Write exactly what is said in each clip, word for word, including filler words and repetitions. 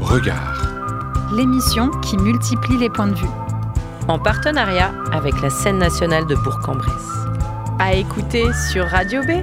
Regard. L'émission qui multiplie les points de vue. En partenariat avec la scène nationale de Bourg-en-Bresse. À écouter sur Radio B.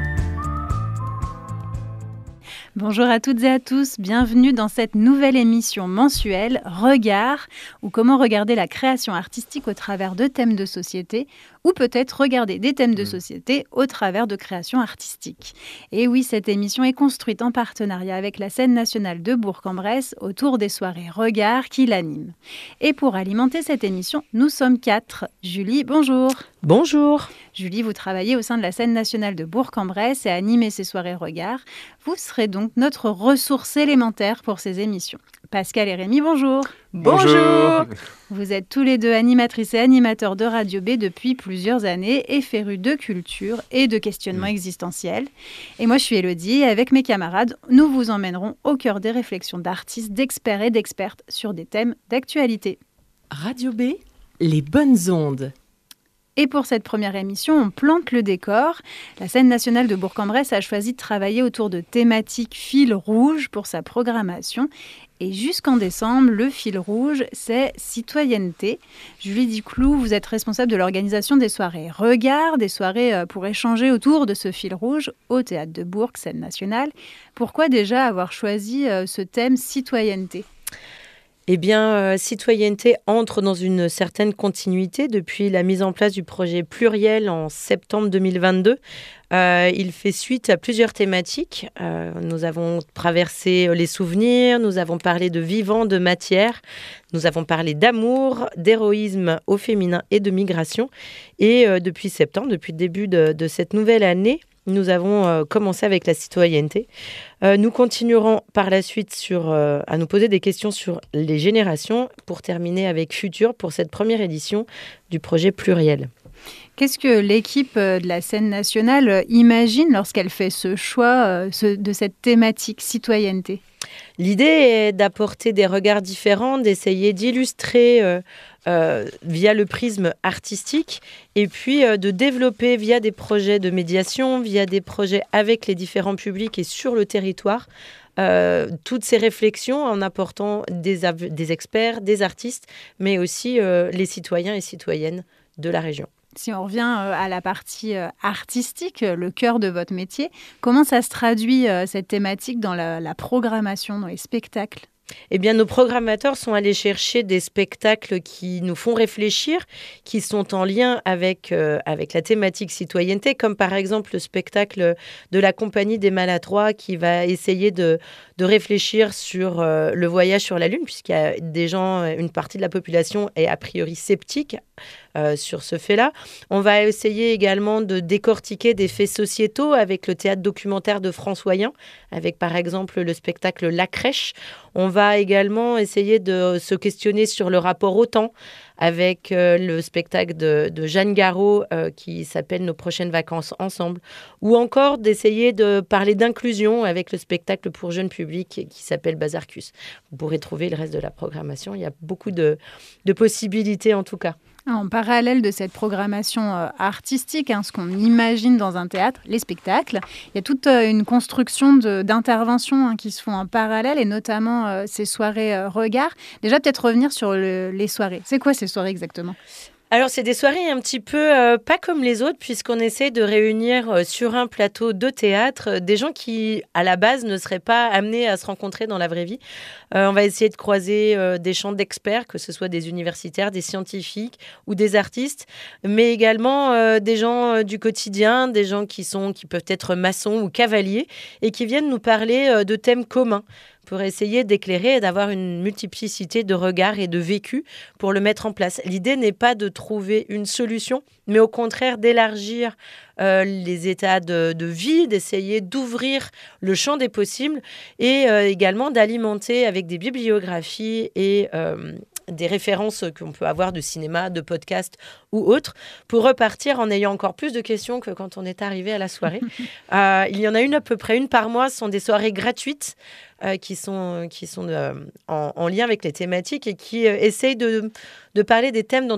Bonjour à toutes et à tous, bienvenue dans cette nouvelle émission mensuelle Regard, ou comment regarder la création artistique au travers de thèmes de société, ou peut-être regarder des thèmes de société au travers de créations artistiques. Et oui, cette émission est construite en partenariat avec la scène nationale de Bourg-en-Bresse autour des soirées Regard qui l'animent. Et pour alimenter cette émission, nous sommes quatre. Julie, bonjour. Bonjour. Julie, vous travaillez au sein de la scène nationale de Bourg-en-Bresse et animez ces soirées Regard. Vous serez donc notre ressource élémentaire pour ces émissions. Pascal et Rémi, bonjour. Bonjour. Vous êtes tous les deux animatrices et animateurs de Radio B depuis plusieurs années et férus de culture et de questionnements mmh. existentiels. Et moi, je suis Élodie et avec mes camarades, nous vous emmènerons au cœur des réflexions d'artistes, d'experts et d'expertes sur des thèmes d'actualité. Radio B, les bonnes ondes. Et pour cette première émission, on plante le décor. La scène nationale de Bourg-en-Bresse a choisi de travailler autour de thématiques fil rouge pour sa programmation. Et jusqu'en décembre, le fil rouge, c'est citoyenneté. Julie Diclou, vous êtes responsable de l'organisation des soirées Regard, des soirées pour échanger autour de ce fil rouge au Théâtre de Bourg, scène nationale. Pourquoi déjà avoir choisi ce thème citoyenneté ? Eh bien, euh, citoyenneté entre dans une certaine continuité depuis la mise en place du projet Pluriel en septembre deux mille vingt-deux. Euh, il fait suite à plusieurs thématiques. Euh, nous avons traversé les souvenirs, nous avons parlé de vivant, de matière, nous avons parlé d'amour, d'héroïsme au féminin et de migration. Et euh, depuis septembre, depuis le début de, de cette nouvelle année, nous avons euh, commencé avec la citoyenneté. Euh, nous continuerons par la suite sur, euh, à nous poser des questions sur les générations pour terminer avec Futur pour cette première édition du projet Pluriel. Qu'est-ce que l'équipe de la scène nationale imagine lorsqu'elle fait ce choix euh, ce, de cette thématique citoyenneté ? L'idée est d'apporter des regards différents, d'essayer d'illustrer euh, euh, via le prisme artistique et puis euh, de développer via des projets de médiation, via des projets avec les différents publics et sur le territoire, euh, toutes ces réflexions en apportant des, av- des experts, des artistes, mais aussi euh, les citoyens et citoyennes de la région. Si on revient à la partie artistique, le cœur de votre métier, comment ça se traduit cette thématique dans la, la programmation, dans les spectacles ? Eh bien, nos programmateurs sont allés chercher des spectacles qui nous font réfléchir, qui sont en lien avec, euh, avec la thématique citoyenneté, comme par exemple le spectacle de la Compagnie des Maladroits qui va essayer de, de réfléchir sur euh, le voyage sur la Lune, puisqu'il y a des gens, une partie de la population est a priori sceptique euh, sur ce fait-là. On va essayer également de décortiquer des faits sociétaux avec le théâtre documentaire de François Yan, avec par exemple le spectacle La Crèche. On va également essayer de se questionner sur le rapport au temps avec euh, le spectacle de, de Jeanne Garraud euh, qui s'appelle Nos prochaines vacances ensemble, ou encore d'essayer de parler d'inclusion avec le spectacle pour jeunes publics qui s'appelle Bazarcus. Vous pourrez trouver le reste de la programmation. Il y a beaucoup de, de possibilités en tout cas. En parallèle de cette programmation euh, artistique, hein, ce qu'on imagine dans un théâtre, les spectacles, il y a toute euh, une construction de, d'interventions hein, qui se font en parallèle, et notamment euh, ces soirées euh, Regard. Déjà, peut-être revenir sur le, les soirées. C'est quoi ces soirées exactement ? Alors, c'est des soirées un petit peu euh, pas comme les autres, puisqu'on essaie de réunir euh, sur un plateau de théâtre euh, des gens qui, à la base, ne seraient pas amenés à se rencontrer dans la vraie vie. Euh, on va essayer de croiser euh, des champs d'experts, que ce soit des universitaires, des scientifiques ou des artistes, mais également euh, des gens euh, du quotidien, des gens qui, sont, qui peuvent être maçons ou cavaliers et qui viennent nous parler euh, de thèmes communs, pour essayer d'éclairer et d'avoir une multiplicité de regards et de vécus pour le mettre en place. L'idée n'est pas de trouver une solution, mais au contraire d'élargir euh, les états de, de vie, d'essayer d'ouvrir le champ des possibles et euh, également d'alimenter avec des bibliographies et euh, des références qu'on peut avoir de cinéma, de podcast ou autres, pour repartir en ayant encore plus de questions que quand on est arrivé à la soirée. euh, il y en a une à peu près une par mois, ce sont des soirées gratuites euh, qui sont, qui sont euh, en, en lien avec les thématiques et qui euh, essayent de, de parler des thèmes dont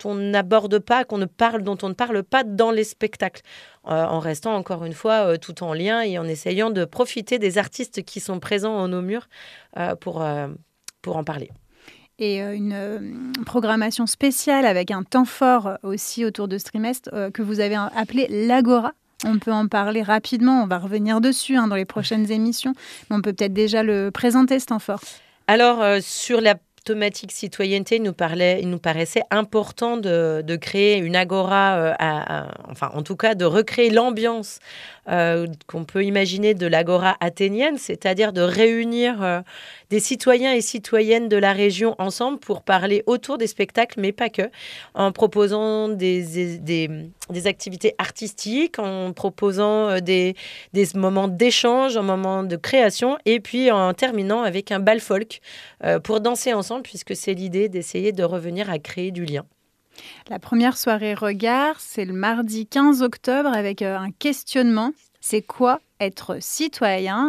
on n'aborde pas, qu'on ne parle, dont on ne parle pas dans les spectacles, euh, en restant encore une fois euh, tout en lien et en essayant de profiter des artistes qui sont présents en nos murs euh, pour, euh, pour en parler. Et euh, une euh, programmation spéciale avec un temps fort aussi autour de ce trimestre euh, que vous avez appelé l'Agora. On peut en parler rapidement, on va revenir dessus hein, dans les prochaines émissions, mais on peut peut-être déjà le présenter, ce temps fort. Alors, euh, sur la thématique citoyenneté, il nous, parlait, il nous paraissait important de, de créer une agora, euh, à, à, enfin en tout cas de recréer l'ambiance euh, qu'on peut imaginer de l'agora athénienne, c'est-à-dire de réunir euh, des citoyens et citoyennes de la région ensemble pour parler autour des spectacles, mais pas que, en proposant des, des, des activités artistiques, en proposant des, des moments d'échange, un moment de création, et puis en terminant avec un bal folk euh, pour danser ensemble, puisque c'est l'idée d'essayer de revenir à créer du lien. La première soirée Regard, c'est le mardi quinze octobre avec un questionnement. C'est quoi être citoyen ?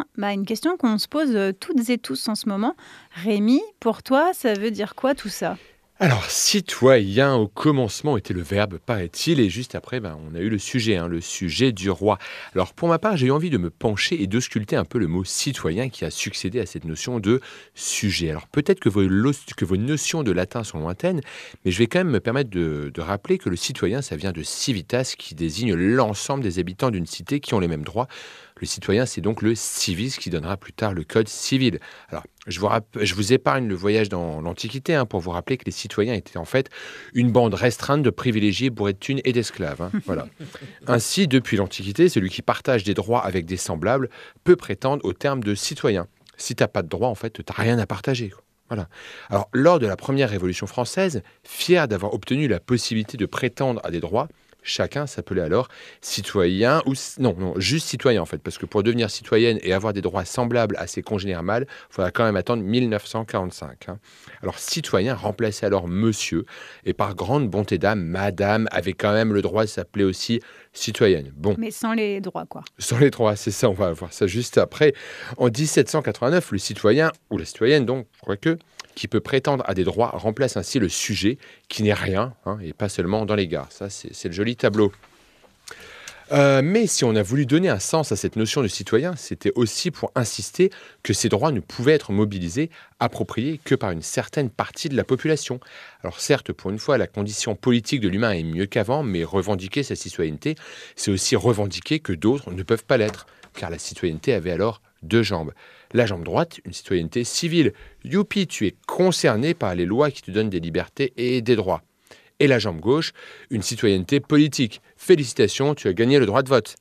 Bah, une question qu'on se pose toutes et tous en ce moment. Rémi, pour toi, ça veut dire quoi tout ça ? Alors, citoyen, au commencement était le verbe, paraît-il, et juste après, ben, on a eu le sujet, hein, le sujet du roi. Alors, pour ma part, j'ai eu envie de me pencher et d'ausculter un peu le mot citoyen qui a succédé à cette notion de sujet. Alors, peut-être que vos, que vos notions de latin sont lointaines, mais je vais quand même me permettre de, de rappeler que le citoyen, ça vient de civitas, qui désigne l'ensemble des habitants d'une cité qui ont les mêmes droits. Le citoyen, c'est donc le civis qui donnera plus tard le code civil. Alors, je vous, rapp- je vous épargne le voyage dans l'Antiquité hein, pour vous rappeler que les citoyens étaient en fait une bande restreinte de privilégiés bourrés de thunes et d'esclaves. Hein, voilà. Ainsi, depuis l'Antiquité, celui qui partage des droits avec des semblables peut prétendre au terme de citoyen. Si tu n'as pas de droit, en fait, tu n'as rien à partager. Quoi. Voilà. Alors, lors de la première Révolution française, fier d'avoir obtenu la possibilité de prétendre à des droits, chacun s'appelait alors citoyen ou non, non, juste citoyen en fait, parce que pour devenir citoyenne et avoir des droits semblables à ses congénères mâles, il faudra quand même attendre mille neuf cent quarante-cinq. Hein. Alors citoyen remplaçait alors monsieur, et par grande bonté d'âme, madame avait quand même le droit de s'appeler aussi citoyenne. Bon. Mais sans les droits quoi. Sans les droits, c'est ça, on va voir ça juste après. En dix-sept cent quatre-vingt-neuf, le citoyen, ou la citoyenne donc, quoique, qui peut prétendre à des droits, remplace ainsi le sujet, qui n'est rien, hein, et pas seulement dans les gares. Ça, c'est, c'est le joli tableau. Euh, mais si on a voulu donner un sens à cette notion de citoyen, c'était aussi pour insister que ces droits ne pouvaient être mobilisés, appropriés que par une certaine partie de la population. Alors certes, pour une fois, la condition politique de l'humain est mieux qu'avant, mais revendiquer sa citoyenneté, c'est aussi revendiquer que d'autres ne peuvent pas l'être, car la citoyenneté avait alors deux jambes. La jambe droite, une citoyenneté civile. Youpi, tu es concerné par les lois qui te donnent des libertés et des droits. Et la jambe gauche, une citoyenneté politique. Félicitations, tu as gagné le droit de vote.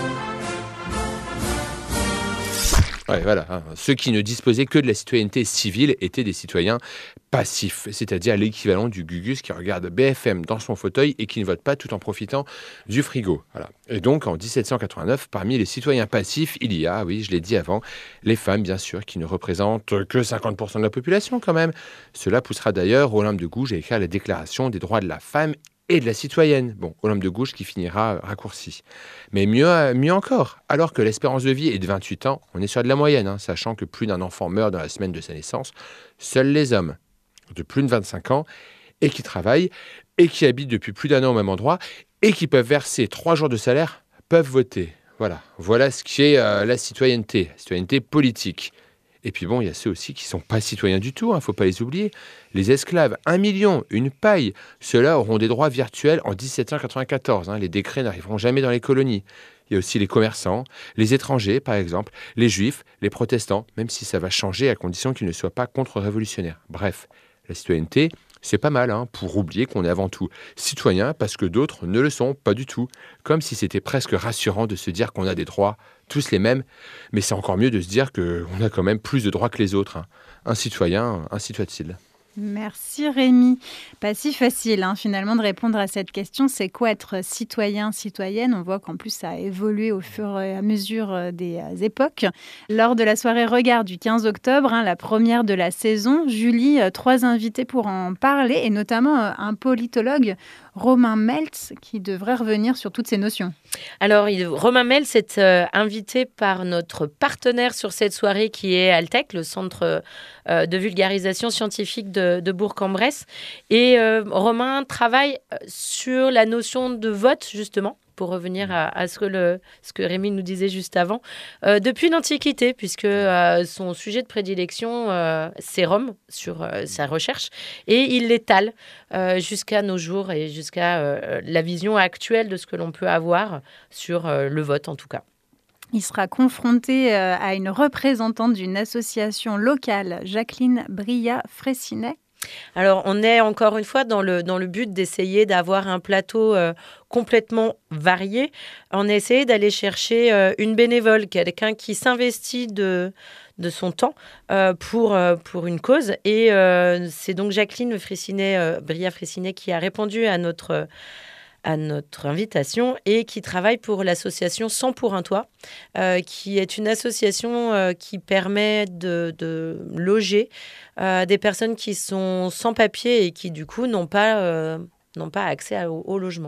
Ouais, voilà. Hein. Ceux qui ne disposaient que de la citoyenneté civile étaient des citoyens passifs, c'est-à-dire l'équivalent du Gugus qui regarde B F M dans son fauteuil et qui ne vote pas tout en profitant du frigo. Voilà. Et donc, en dix-sept cent quatre-vingt-neuf, parmi les citoyens passifs, il y a, oui, je l'ai dit avant, les femmes, bien sûr, qui ne représentent que cinquante pour cent de la population quand même. Cela poussera d'ailleurs Olympe de Gouges à écrire la Déclaration des droits de la femme et de la citoyenne. Bon, Olympe de Gouges qui finira raccourci. Mais mieux, mieux encore, alors que l'espérance de vie est de vingt-huit ans, on est sur de la moyenne, hein, sachant que plus d'un enfant meurt dans la semaine de sa naissance, seuls les hommes de plus de vingt-cinq ans et qui travaillent et qui habitent depuis plus d'un an au même endroit et qui peuvent verser trois jours de salaire peuvent voter. Voilà, voilà ce qui est euh, la citoyenneté, la citoyenneté politique. Et puis bon, il y a ceux aussi qui ne sont pas citoyens du tout, il hein, ne faut pas les oublier. Les esclaves, un million, une paille, ceux-là auront des droits virtuels en dix-sept cent quatre-vingt-quatorze. Hein, les décrets n'arriveront jamais dans les colonies. Il y a aussi les commerçants, les étrangers par exemple, les juifs, les protestants, même si ça va changer à condition qu'ils ne soient pas contre-révolutionnaires. Bref, la citoyenneté, c'est pas mal hein, pour oublier qu'on est avant tout citoyen parce que d'autres ne le sont pas du tout. Comme si c'était presque rassurant de se dire qu'on a des droits, tous les mêmes, mais c'est encore mieux de se dire qu'on a quand même plus de droits que les autres. Hein. Un citoyen, ainsi soit-il. Merci Rémi. Pas si facile hein, finalement de répondre à cette question. C'est quoi être citoyen, citoyenne ? On voit qu'en plus ça a évolué au fur et à mesure des époques. Lors de la soirée Regard du quinze octobre, hein, la première de la saison, Julie, trois invités pour en parler et notamment un politologue, Romain Meltz, qui devrait revenir sur toutes ces notions. Alors, il, Romain Meltz est euh, invité par notre partenaire sur cette soirée qui est Altec, le centre euh, de vulgarisation scientifique de de, de Bourg-en-Bresse. Et euh, Romain travaille sur la notion de vote, justement, pour revenir à, à ce, que le, ce que Rémi nous disait juste avant, euh, depuis l'Antiquité, puisque euh, son sujet de prédilection, euh, c'est Rome, sur euh, sa recherche, et il l'étale euh, jusqu'à nos jours et jusqu'à euh, la vision actuelle de ce que l'on peut avoir sur euh, le vote, en tout cas. Il sera confronté euh, à une représentante d'une association locale, Jacqueline Brillat-Fraissinet. Alors, on est encore une fois dans le, dans le but d'essayer d'avoir un plateau euh, complètement varié. On a essayé d'aller chercher euh, une bénévole, quelqu'un qui s'investit de, de son temps euh, pour, euh, pour une cause. Et euh, c'est donc Jacqueline Fraissinet, euh, Brillat-Fraissinet qui a répondu à notre... à notre invitation et qui travaille pour l'association cent pour un toit, euh, qui est une association euh, qui permet de, de loger euh, des personnes qui sont sans papier et qui, du coup, n'ont pas, euh, n'ont pas accès à, au, au logement.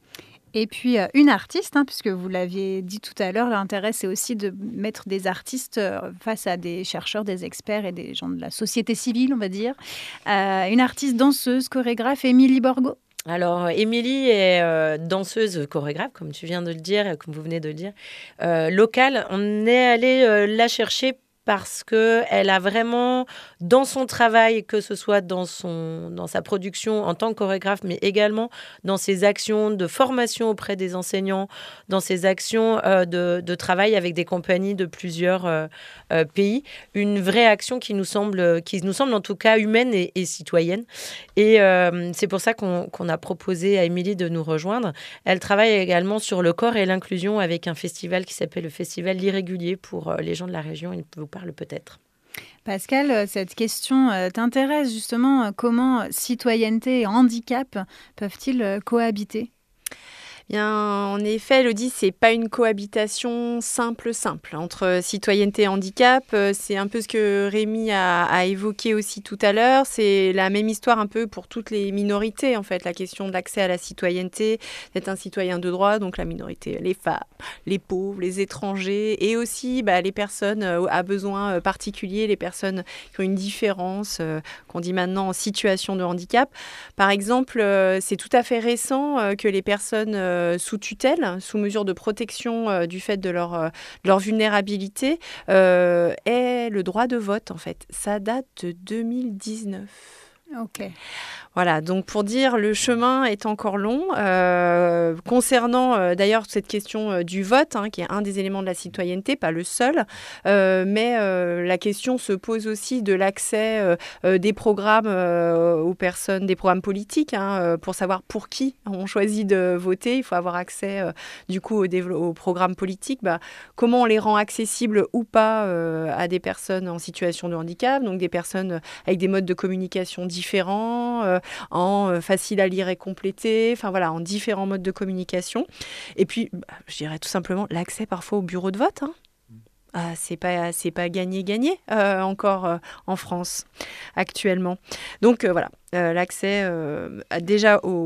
Et puis, euh, une artiste, hein, puisque vous l'aviez dit tout à l'heure, l'intérêt, c'est aussi de mettre des artistes euh, face à des chercheurs, des experts et des gens de la société civile, on va dire. Euh, une artiste danseuse, chorégraphe, Émilie Borgo. Alors, Émilie est euh, danseuse chorégraphe, comme tu viens de le dire, comme vous venez de le dire, euh, locale. On est allé euh, la chercher parce qu'elle a vraiment, dans son travail, que ce soit dans, son, dans sa production en tant que chorégraphe, mais également dans ses actions de formation auprès des enseignants, dans ses actions euh, de, de travail avec des compagnies de plusieurs euh, euh, pays, une vraie action qui nous semble, qui nous semble en tout cas humaine et, et citoyenne. Et euh, c'est pour ça qu'on, qu'on a proposé à Émilie de nous rejoindre. Elle travaille également sur le corps et l'inclusion avec un festival qui s'appelle le Festival L'Irrégulier pour euh, les gens de la région. Il vous parle peut-être. Pascal, cette question t'intéresse justement. Comment citoyenneté et handicap peuvent-ils cohabiter ? Bien, en effet, Elodie, c'est pas une cohabitation simple, simple entre citoyenneté et handicap. C'est un peu ce que Rémi a, a évoqué aussi tout à l'heure. C'est la même histoire un peu pour toutes les minorités, en fait. La question de l'accès à la citoyenneté, d'être un citoyen de droit, donc la minorité, les femmes, les pauvres, les étrangers, et aussi bah, les personnes à besoins particuliers, les personnes qui ont une différence, euh, qu'on dit maintenant en situation de handicap. Par exemple, euh, c'est tout à fait récent euh, que les personnes euh, sous tutelle, sous mesure de protection euh, du fait de leur, euh, de leur vulnérabilité, euh, aient le droit de vote, en fait. Ça date de deux mille dix-neuf. Ok. Voilà, donc pour dire, le chemin est encore long. Euh, concernant euh, d'ailleurs cette question euh, du vote, hein, qui est un des éléments de la citoyenneté, pas le seul, euh, mais euh, la question se pose aussi de l'accès euh, euh, des programmes euh, aux personnes, des programmes politiques, hein, euh, pour savoir pour qui on choisit de voter. Il faut avoir accès euh, du coup aux, dévelop- aux programmes politiques. Bah, comment on les rend accessibles ou pas euh, à des personnes en situation de handicap, donc des personnes avec des modes de communication différents, euh, en euh, facile à lire et compléter, enfin voilà, en différents modes de communication. Et puis, bah, je dirais tout simplement l'accès parfois au bureau de vote. Hein. Ah, c'est pas, c'est pas gagné-gagné euh, encore euh, en France actuellement. Donc euh, voilà, euh, l'accès euh, déjà au,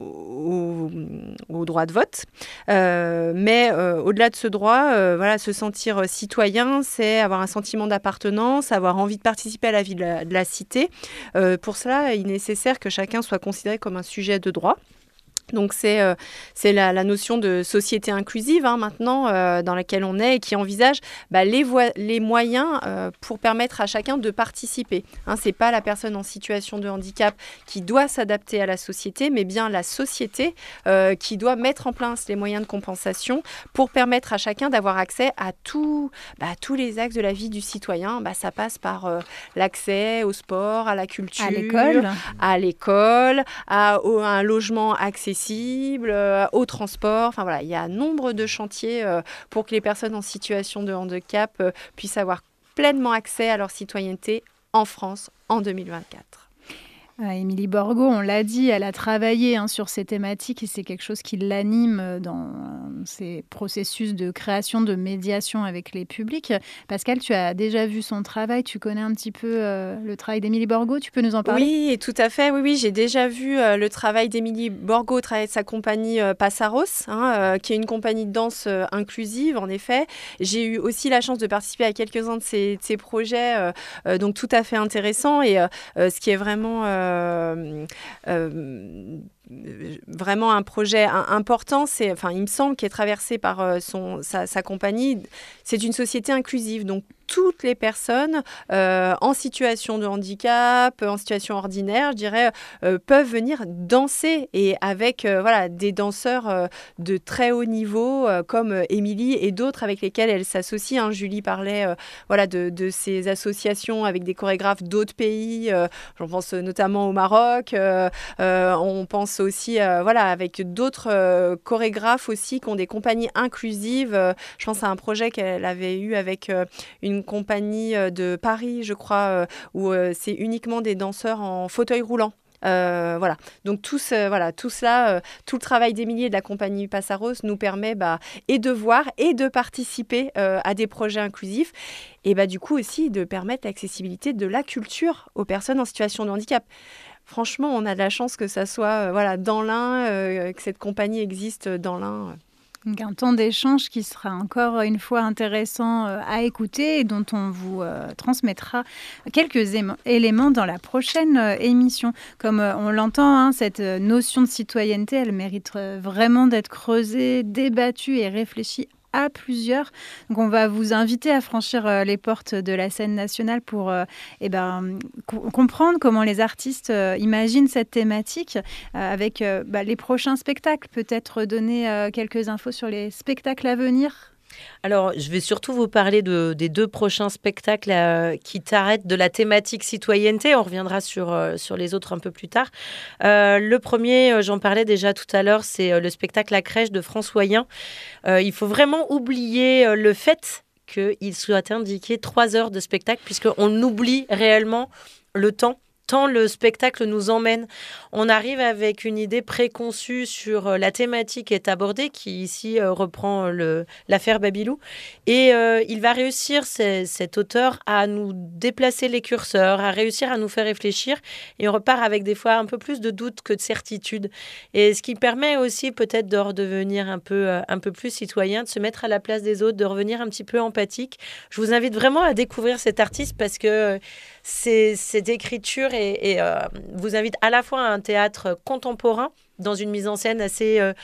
au, au droit de vote. Euh, mais euh, au-delà de ce droit, euh, voilà, se sentir citoyen, c'est avoir un sentiment d'appartenance, avoir envie de participer à la vie de la, de la cité. Euh, pour cela, il est nécessaire que chacun soit considéré comme un sujet de droit. Donc c'est, euh, c'est la, la notion de société inclusive hein, maintenant euh, dans laquelle on est et qui envisage bah, les, vo- les moyens euh, pour permettre à chacun de participer. Hein, ce n'est pas la personne en situation de handicap qui doit s'adapter à la société, mais bien la société euh, qui doit mettre en place les moyens de compensation pour permettre à chacun d'avoir accès à, tout, bah, à tous les axes de la vie du citoyen. Bah, ça passe par euh, l'accès au sport, à la culture, à l'école, à, l'école, à, au, à un logement accessible, Euh, au transport. Enfin voilà, il y a nombre de chantiers euh, pour que les personnes en situation de handicap euh, puissent avoir pleinement accès à leur citoyenneté en France en deux mille vingt-quatre. Euh, Émilie Borgo, on l'a dit, elle a travaillé hein, sur ces thématiques et c'est quelque chose qui l'anime dans ses processus de création, de médiation avec les publics. Pascal, tu as déjà vu son travail, tu connais un petit peu euh, le travail d'Émilie Borgo, tu peux nous en parler ? Oui, tout à fait. Oui, oui, j'ai déjà vu euh, le travail d'Émilie Borgo, au travail de sa compagnie euh, Passaros, hein, euh, qui est une compagnie de danse euh, inclusive, en effet. J'ai eu aussi la chance de participer à quelques-uns de ses, de ses projets, euh, euh, donc tout à fait intéressant. Et euh, euh, ce qui est vraiment... Euh, euh, vraiment un projet important, c'est, enfin, il me semble, qui est traversé par euh, son, sa, sa compagnie. C'est une société inclusive, donc toutes les personnes euh, en situation de handicap, en situation ordinaire, je dirais, euh, peuvent venir danser et avec euh, voilà, des danseurs euh, de très haut niveau euh, comme euh, Émilie et d'autres avec lesquels elle s'associe. Hein. Julie parlait euh, voilà, de, de ces associations avec des chorégraphes d'autres pays. Euh, j'en pense notamment au Maroc. Euh, euh, on pense aussi euh, voilà, avec d'autres euh, chorégraphes aussi qui ont des compagnies inclusives. Euh, je pense à un projet qu'elle avait eu avec euh, une une compagnie de Paris, je crois, euh, où euh, c'est uniquement des danseurs en fauteuil roulant. Euh, voilà. Donc tout, ce, voilà, tout cela, euh, tout le travail d'Émilie et de la compagnie Passaros nous permet bah, et de voir et de participer euh, à des projets inclusifs et bah, du coup aussi de permettre l'accessibilité de la culture aux personnes en situation de handicap. Franchement, on a de la chance que ça soit euh, voilà, dans l'Ain, euh, que cette compagnie existe dans l'Ain. Donc un temps d'échange qui sera encore une fois intéressant à écouter et dont on vous euh, transmettra quelques émo- éléments dans la prochaine euh, émission. Comme euh, on l'entend, hein, cette notion de citoyenneté, elle mérite euh, vraiment d'être creusée, débattue et réfléchie à plusieurs. Donc on va vous inviter à franchir euh, les portes de la scène nationale pour euh, eh ben, co- comprendre comment les artistes euh, imaginent cette thématique euh, avec euh, bah, les prochains spectacles. Peut-être donner euh, quelques infos sur les spectacles à venir. Alors, je vais surtout vous parler de, des deux prochains spectacles euh, qui t'arrêtent de la thématique citoyenneté. On reviendra sur, euh, sur les autres un peu plus tard. Euh, le premier, euh, j'en parlais déjà tout à l'heure, c'est euh, le spectacle La Crèche de François Yen. Euh, il faut vraiment oublier euh, le fait qu'il soit indiqué trois heures de spectacle, puisqu'on oublie réellement le temps. Tant le spectacle nous emmène, on arrive avec une idée préconçue sur la thématique qui est abordée, qui ici euh, reprend le, l'affaire Babylou. Et euh, il va réussir, c- cet auteur, à nous déplacer les curseurs, à réussir à nous faire réfléchir. Et on repart avec des fois un peu plus de doute que de certitude. Et ce qui permet aussi peut-être de redevenir un peu, euh, un peu plus citoyen, de se mettre à la place des autres, de revenir un petit peu empathique. Je vous invite vraiment à découvrir cet artiste parce que c'est, cette écriture et, et euh, vous invite à la fois à un théâtre contemporain dans une mise en scène assez, euh,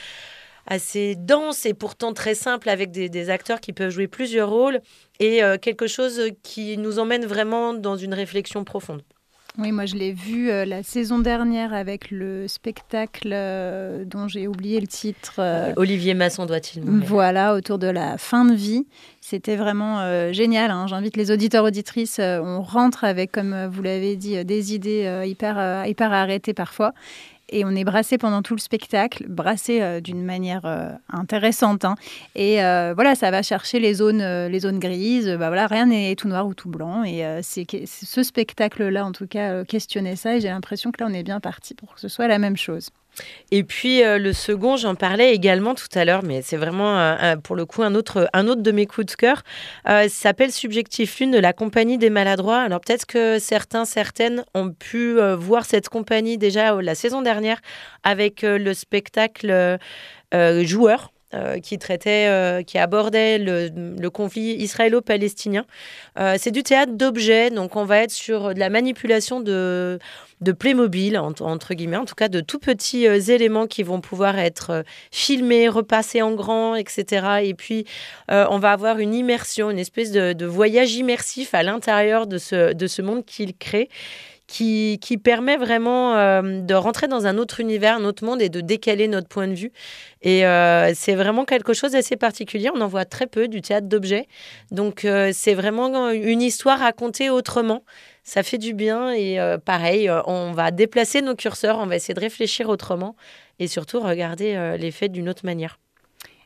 assez dense et pourtant très simple avec des, des acteurs qui peuvent jouer plusieurs rôles et euh, quelque chose qui nous emmène vraiment dans une réflexion profonde. Oui, moi je l'ai vu euh, la saison dernière avec le spectacle euh, dont j'ai oublié le titre. Euh, Olivier Masson doit-il mourir ? Voilà, autour de la fin de vie. C'était vraiment euh, génial. Hein. J'invite les auditeurs, auditrices. Euh, on rentre avec, comme vous l'avez dit, des idées euh, hyper, euh, hyper arrêtées parfois. Et on est brassé pendant tout le spectacle, brassé euh, d'une manière euh, intéressante. Hein. Et euh, voilà, ça va chercher les zones, euh, les zones grises. Bah voilà, rien n'est tout noir ou tout blanc. Et euh, c'est, c'est ce spectacle-là, en tout cas, euh, questionnait ça. Et j'ai l'impression que là, on est bien parti pour que ce soit la même chose. Et puis euh, le second, j'en parlais également tout à l'heure, mais c'est vraiment euh, pour le coup un autre, un autre de mes coups de cœur. Euh, ça s'appelle Subjectif Lune de la Compagnie des Maladroits. Alors peut-être que certains, certaines ont pu euh, voir cette compagnie déjà euh, la saison dernière avec euh, le spectacle euh, euh, Joueur. Euh, qui traitait, euh, qui abordait le, le conflit israélo-palestinien. Euh, c'est du théâtre d'objets, donc on va être sur de la manipulation de, de Playmobil, entre, entre guillemets, en tout cas de tout petits euh, éléments qui vont pouvoir être euh, filmés, repassés en grand, et cetera. Et puis, euh, on va avoir une immersion, une espèce de, de voyage immersif à l'intérieur de ce, de ce monde qu'il crée. Qui, qui permet vraiment euh, de rentrer dans un autre univers, un autre monde et de décaler notre point de vue. Et euh, c'est vraiment quelque chose d'assez particulier. On en voit très peu du théâtre d'objets. Donc, euh, c'est vraiment une histoire racontée autrement. Ça fait du bien et euh, pareil, on va déplacer nos curseurs, on va essayer de réfléchir autrement et surtout regarder euh, les faits d'une autre manière.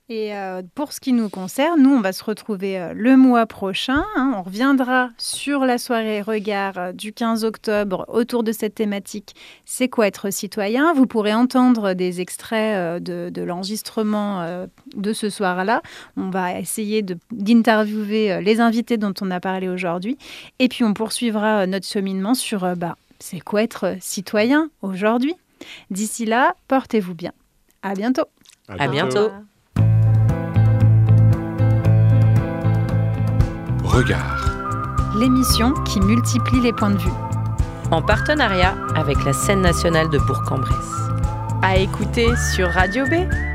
Et euh, pour ce qui nous concerne, nous, on va se retrouver euh, le mois prochain. Hein, on reviendra sur la soirée Regard euh, du quinze octobre autour de cette thématique « C'est quoi être citoyen ?» Vous pourrez entendre des extraits euh, de, de l'enregistrement euh, de ce soir-là. On va essayer de, d'interviewer euh, les invités dont on a parlé aujourd'hui. Et puis, on poursuivra euh, notre cheminement sur euh, bah, « C'est quoi être citoyen aujourd'hui ?» D'ici là, portez-vous bien. À bientôt. À, à bientôt. bientôt. Regard. L'émission qui multiplie les points de vue. En partenariat avec la scène nationale de Bourg-en-Bresse. À écouter sur Radio B.